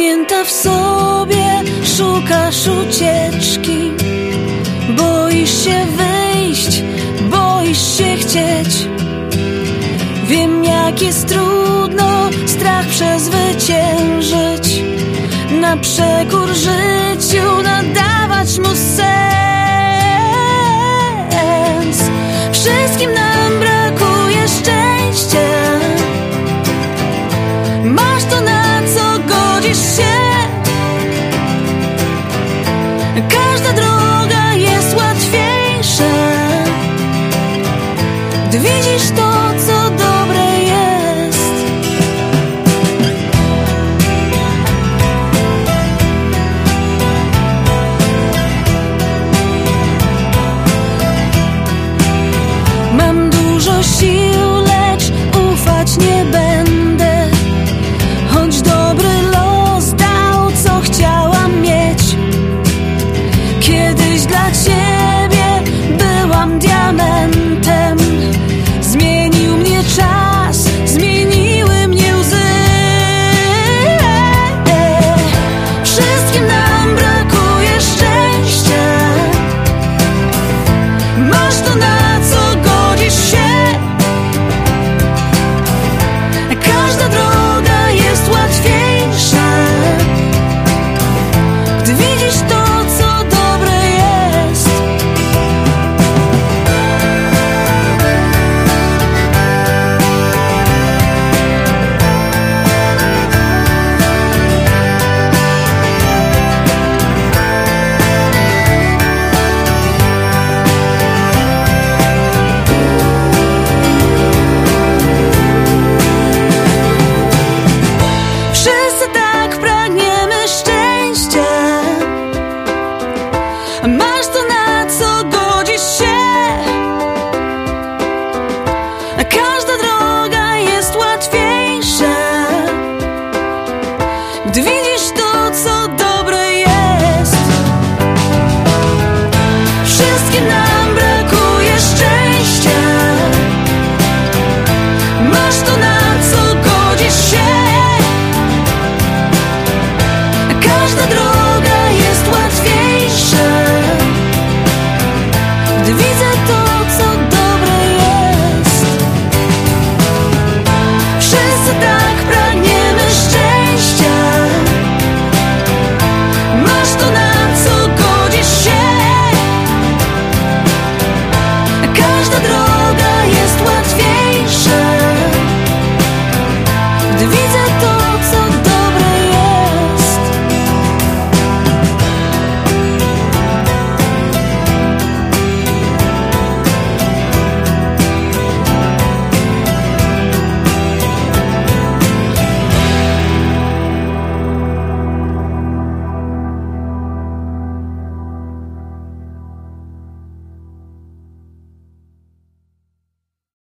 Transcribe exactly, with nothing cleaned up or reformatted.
Zamknięta w sobie, szukasz ucieczki. Boisz się wyjść, boisz się chcieć. Wiem, jak jest trudno strach przezwyciężyć, na przekór życiu nadawać mu sens. Wszystkim nam brakuje szczęścia. Masz to, na co godzisz się. Każda droga jest łatwiejsza, gdy widzisz to, co dobre jest. Mam dużo sił, lecz ufać nie będę, choć dobry los dał, co chciałam mieć. Kiedyś dla ciebie byłam diamentem. Zmienił mnie czas, zmieniły mnie łzy. Wszystkim nam brakuje szczęścia. Masz to, na co godzisz się. Każda droga jest łatwiejsza, gdy widzisz to, co dobre jest. Wszyscy tak pragniemy szczęścia. Masz to, na co godzisz się. Każda droga jest łatwiejsza, gdy widzisz to, co dobre jest. Wszystkim nam brakuje szczęścia. Masz to, na co godzisz się. Każda droga jest łatwiejsza, gdy widzę